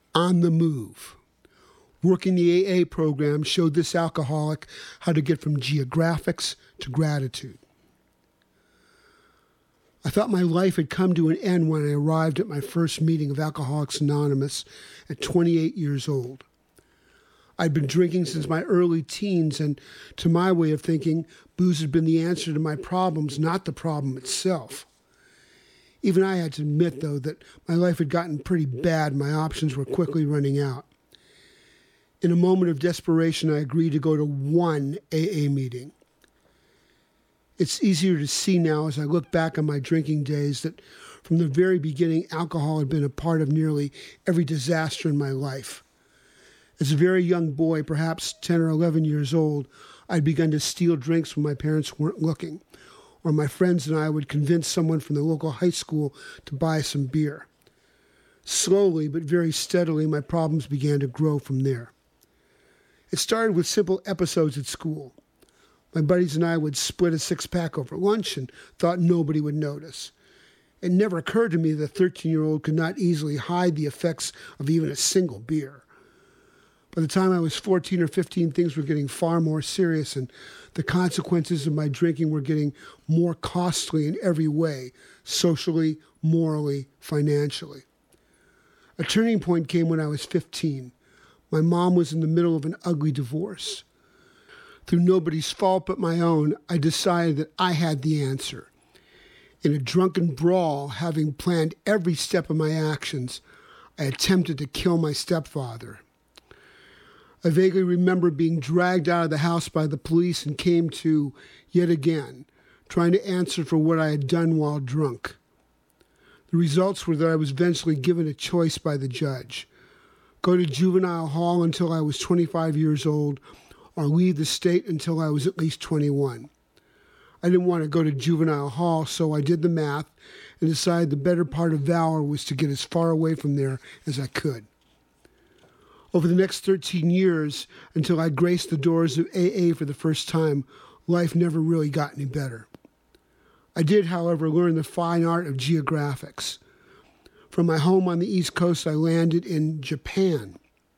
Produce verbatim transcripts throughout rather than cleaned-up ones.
on the move. Working the A A program showed this alcoholic how to get from geographics to gratitude. I thought my life had come to an end when I arrived at my first meeting of Alcoholics Anonymous at twenty-eight years old. I'd been drinking since my early teens, and to my way of thinking, booze had been the answer to my problems, not the problem itself. Even I had to admit, though, that my life had gotten pretty bad. My options were quickly running out. In a moment of desperation, I agreed to go to one A A meeting. It's easier to see now as I look back on my drinking days that from the very beginning, alcohol had been a part of nearly every disaster in my life. As a very young boy, perhaps ten or eleven years old, I'd begun to steal drinks when my parents weren't looking, or my friends and I would convince someone from the local high school to buy some beer. Slowly but very steadily, my problems began to grow from there. It started with simple episodes at school. My buddies and I would split a six-pack over lunch and thought nobody would notice. It never occurred to me that a thirteen-year-old could not easily hide the effects of even a single beer. By the time I was fourteen or fifteen, things were getting far more serious, and the consequences of my drinking were getting more costly in every way, socially, morally, financially. A turning point came when I was fifteen. My mom was in the middle of an ugly divorce. Through nobody's fault but my own, I decided that I had the answer. In a drunken brawl, having planned every step of my actions, I attempted to kill my stepfather. I vaguely remember being dragged out of the house by the police and came to, yet again, trying to answer for what I had done while drunk. The results were that I was eventually given a choice by the judge: go to juvenile hall until I was twenty-five years old, or leave the state until I was at least twenty-one. I didn't want to go to juvenile hall, so I did the math and decided the better part of valor was to get as far away from there as I could. Over the next thirteen years, until I graced the doors of A A for the first time, life never really got any better. I did, however, learn the fine art of geographics. From my home on the East Coast, I landed in Japan.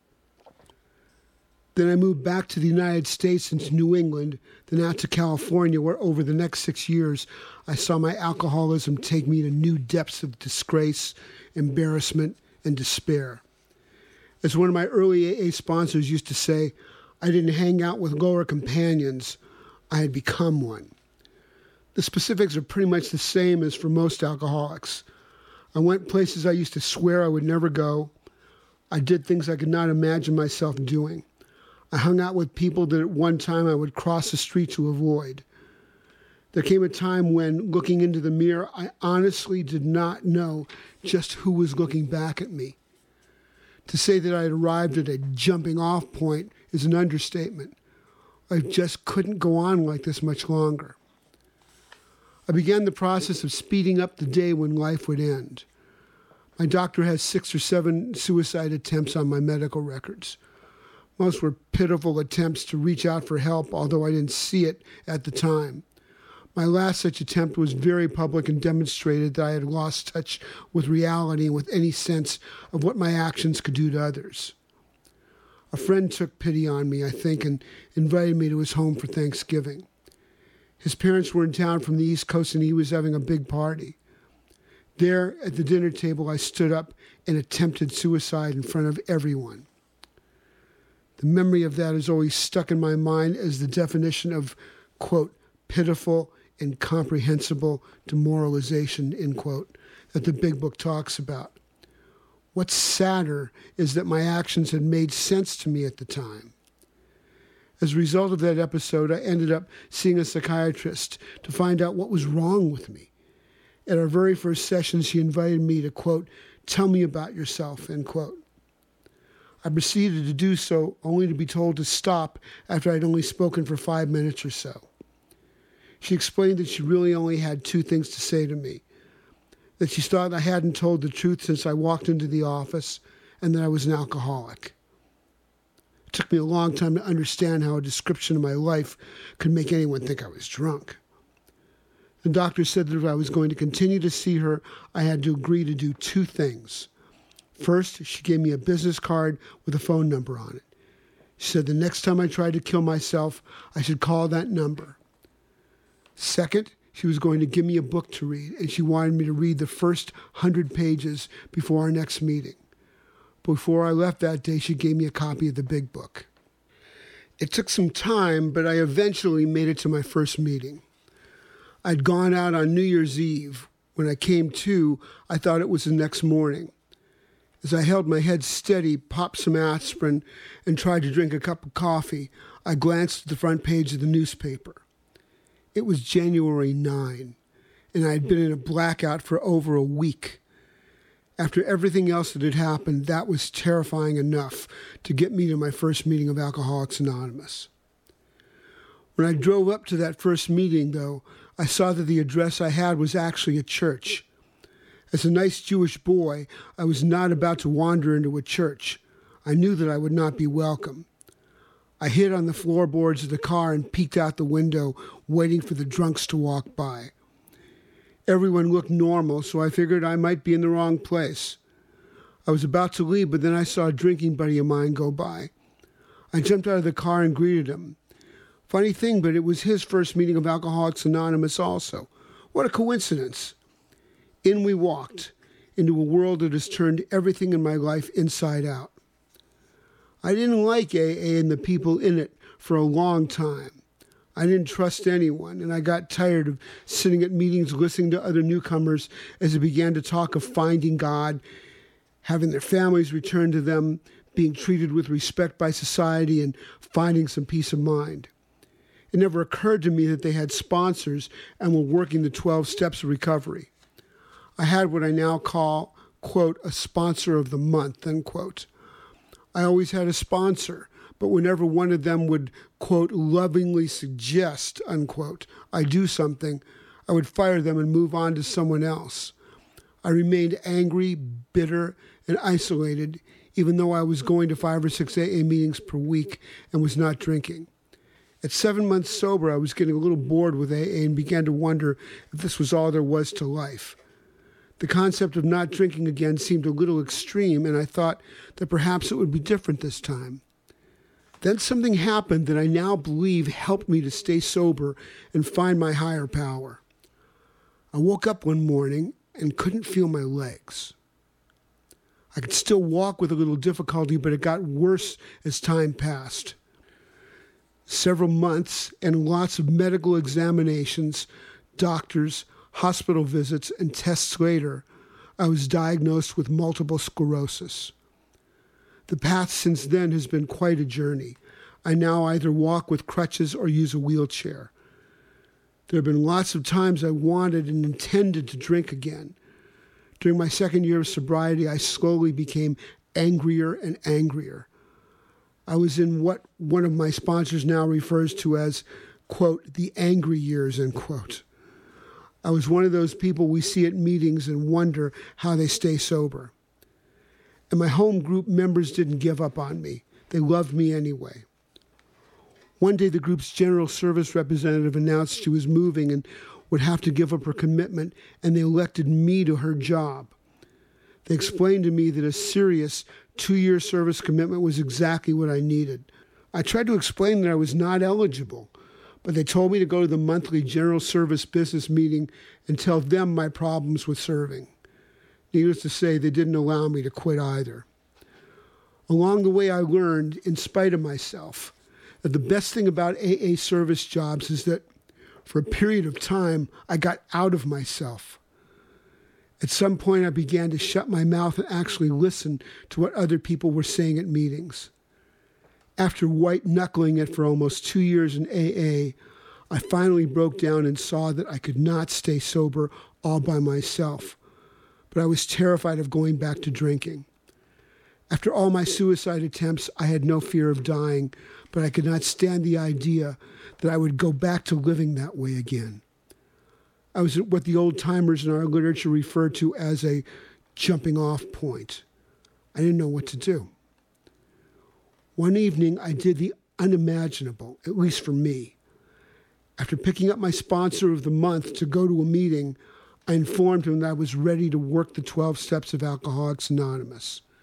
Then I moved back to the United States and to New England, then out to California, where over the next six years, I saw my alcoholism take me to new depths of disgrace, embarrassment, and despair. As one of my early A A sponsors used to say, I didn't hang out with lower companions, I had become one. The specifics are pretty much the same as for most alcoholics. I went places I used to swear I would never go. I did things I could not imagine myself doing. I hung out with people that at one time I would cross the street to avoid. There came a time when, looking into the mirror, I honestly did not know just who was looking back at me. To say that I had arrived at a jumping-off point is an understatement. I just couldn't go on like this much longer. I began the process of speeding up the day when life would end. My doctor has six or seven suicide attempts on my medical records. Most were pitiful attempts to reach out for help, although I didn't see it at the time. My last such attempt was very public and demonstrated that I had lost touch with reality and with any sense of what my actions could do to others. A friend took pity on me, I think, and invited me to his home for Thanksgiving. His parents were in town from the East Coast, and he was having a big party. There, at the dinner table, I stood up and attempted suicide in front of everyone. The memory of that is always stuck in my mind as the definition of, quote, pitiful, incomprehensible demoralization, end quote, that the Big Book talks about. What's sadder is that my actions had made sense to me at the time. As a result of that episode, I ended up seeing a psychiatrist to find out what was wrong with me. At our very first session, she invited me to, quote, tell me about yourself, end quote. I proceeded to do so, only to be told to stop after I'd only spoken for five minutes or so. She explained that she really only had two things to say to me: that she thought I hadn't told the truth since I walked into the office, and that I was an alcoholic. It took me a long time to understand how a description of my life could make anyone think I was drunk. The doctor said that if I was going to continue to see her, I had to agree to do two things. First, she gave me a business card with a phone number on it. She said the next time I tried to kill myself, I should call that number. Second, she was going to give me a book to read, and she wanted me to read the first hundred pages before our next meeting. Before I left that day, she gave me a copy of the big book. It took some time, but I eventually made it to my first meeting. I'd gone out on New Year's Eve. When I came to, I thought it was the next morning. As I held my head steady, popped some aspirin, and tried to drink a cup of coffee, I glanced at the front page of the newspaper. It was January ninth, and I had been in a blackout for over a week. After everything else that had happened, that was terrifying enough to get me to my first meeting of Alcoholics Anonymous. When I drove up to that first meeting, though, I saw that the address I had was actually a church. As a nice Jewish boy, I was not about to wander into a church. I knew that I would not be welcome. I hid on the floorboards of the car and peeked out the window, waiting for the drunks to walk by. Everyone looked normal, so I figured I might be in the wrong place. I was about to leave, but then I saw a drinking buddy of mine go by. I jumped out of the car and greeted him. Funny thing, but it was his first meeting of Alcoholics Anonymous also. What a coincidence. In we walked, into a world that has turned everything in my life inside out. I didn't like A A and the people in it for a long time. I didn't trust anyone, and I got tired of sitting at meetings listening to other newcomers as they began to talk of finding God, having their families returned to them, being treated with respect by society, and finding some peace of mind. It never occurred to me that they had sponsors and were working the twelve steps of recovery. I had what I now call, quote, a sponsor of the month, unquote. I always had a sponsor, but whenever one of them would, quote, lovingly suggest, unquote, I do something, I would fire them and move on to someone else. I remained angry, bitter, and isolated, even though I was going to five or six A A meetings per week and was not drinking. At seven months sober, I was getting a little bored with A A and began to wonder if this was all there was to life. The concept of not drinking again seemed a little extreme, and I thought that perhaps it would be different this time. Then something happened that I now believe helped me to stay sober and find my higher power. I woke up one morning and couldn't feel my legs. I could still walk with a little difficulty, but it got worse as time passed. Several months and lots of medical examinations, doctors, hospital visits, and tests later, I was diagnosed with multiple sclerosis. The path since then has been quite a journey. I now either walk with crutches or use a wheelchair. There have been lots of times I wanted and intended to drink again. During my second year of sobriety, I slowly became angrier and angrier. I was in what one of my sponsors now refers to as, quote, the angry years, end quote. I was one of those people we see at meetings and wonder how they stay sober. And my home group members didn't give up on me. They loved me anyway. One day, the group's general service representative announced she was moving and would have to give up her commitment, and they elected me to her job. They explained to me that a serious two-year service commitment was exactly what I needed. I tried to explain that I was not eligible, but they told me to go to the monthly general service business meeting and tell them my problems with serving. Needless to say, they didn't allow me to quit either. Along the way, I learned, in spite of myself, that the best thing about A A service jobs is that for a period of time, I got out of myself. At some point, I began to shut my mouth and actually listen to what other people were saying at meetings. After white-knuckling it for almost two years in A A, I finally broke down and saw that I could not stay sober all by myself. But I was terrified of going back to drinking. After all my suicide attempts, I had no fear of dying, but I could not stand the idea that I would go back to living that way again. I was at what the old-timers in our literature refer to as a jumping-off point. I didn't know what to do. One evening, I did the unimaginable, at least for me. After picking up my sponsor of the month to go to a meeting, I informed him that I was ready to work the twelve steps of Alcoholics Anonymous.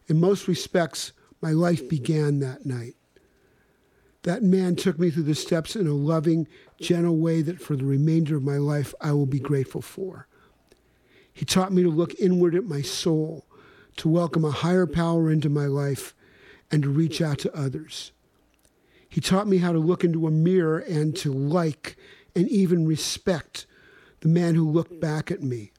In most respects, my life began that night. That man took me through the steps in a loving, gentle way that for the remainder of my life I will be grateful for. He taught me to look inward at my soul, to welcome a higher power into my life, and to reach out to others. He taught me how to look into a mirror and to like and even respect the man who looked back at me.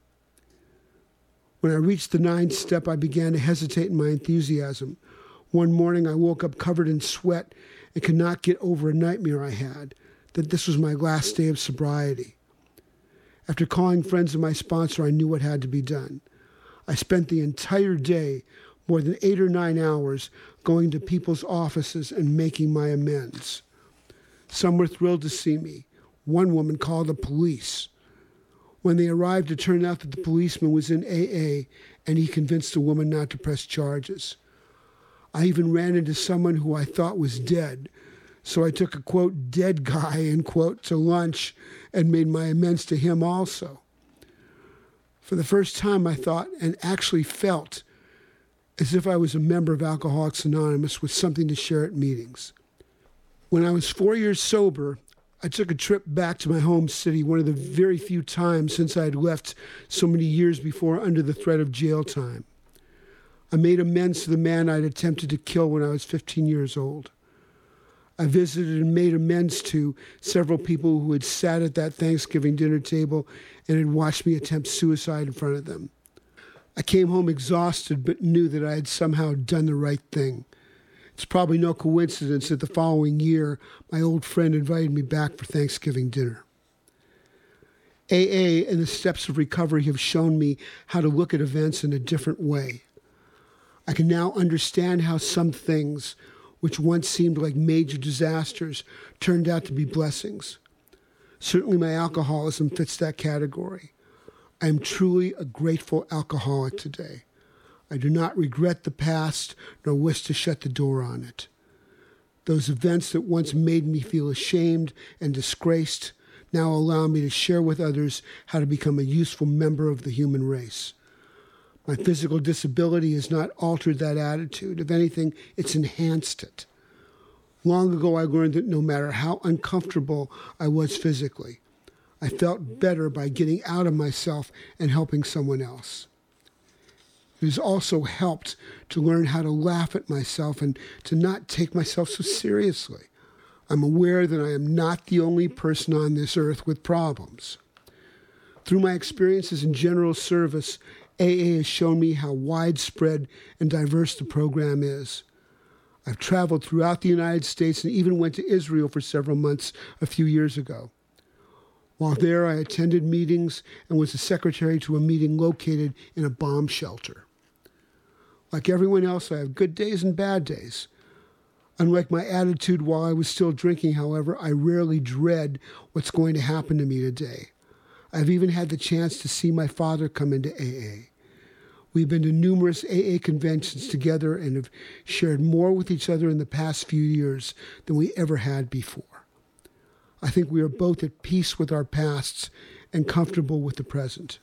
When I reached the ninth step, I began to hesitate in my enthusiasm. One morning, I woke up covered in sweat and could not get over a nightmare I had, that this was my last day of sobriety. After calling friends and my sponsor, I knew what had to be done. I spent the entire day, more than eight or nine hours, going to people's offices and making my amends. Some were thrilled to see me. One woman called the police. When they arrived, it turned out that the policeman was in A A, and he convinced the woman not to press charges. I even ran into someone who I thought was dead, so I took a, quote, dead guy, end quote, to lunch and made my amends to him also. For the first time, I thought and actually felt as if I was a member of Alcoholics Anonymous with something to share at meetings. When I was four years sober, I took a trip back to my home city, one of the very few times since I had left so many years before under the threat of jail time. I made amends to the man I'd attempted to kill when I was fifteen years old. I visited and made amends to several people who had sat at that Thanksgiving dinner table and had watched me attempt suicide in front of them. I came home exhausted, but knew that I had somehow done the right thing. It's probably no coincidence that the following year, my old friend invited me back for Thanksgiving dinner. A A and the steps of recovery have shown me how to look at events in a different way. I can now understand how some things, which once seemed like major disasters, turned out to be blessings. Certainly my alcoholism fits that category. I am truly a grateful alcoholic today. I do not regret the past nor wish to shut the door on it. Those events that once made me feel ashamed and disgraced now allow me to share with others how to become a useful member of the human race. My physical disability has not altered that attitude. If anything, it's enhanced it. Long ago, I learned that no matter how uncomfortable I was physically, I felt better by getting out of myself and helping someone else. It has also helped to learn how to laugh at myself and to not take myself so seriously. I'm aware that I am not the only person on this earth with problems. Through my experiences in general service, A A has shown me how widespread and diverse the program is. I've traveled throughout the United States and even went to Israel for several months a few years ago. While there, I attended meetings and was the secretary to a meeting located in a bomb shelter. Like everyone else, I have good days and bad days. Unlike my attitude while I was still drinking, however, I rarely dread what's going to happen to me today. I've even had the chance to see my father come into A A. We've been to numerous A A conventions together and have shared more with each other in the past few years than we ever had before. I think we are both at peace with our pasts and comfortable with the present.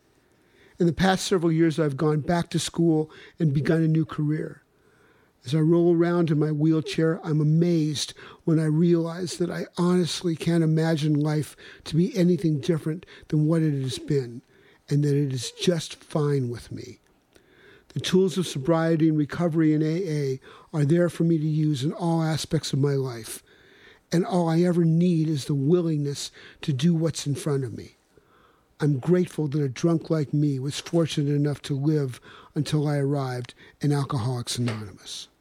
In the past several years, I've gone back to school and begun a new career. As I roll around in my wheelchair, I'm amazed when I realize that I honestly can't imagine life to be anything different than what it has been, and that it is just fine with me. The tools of sobriety and recovery in A A are there for me to use in all aspects of my life, and all I ever need is the willingness to do what's in front of me. I'm grateful that a drunk like me was fortunate enough to live until I arrived in Alcoholics Anonymous.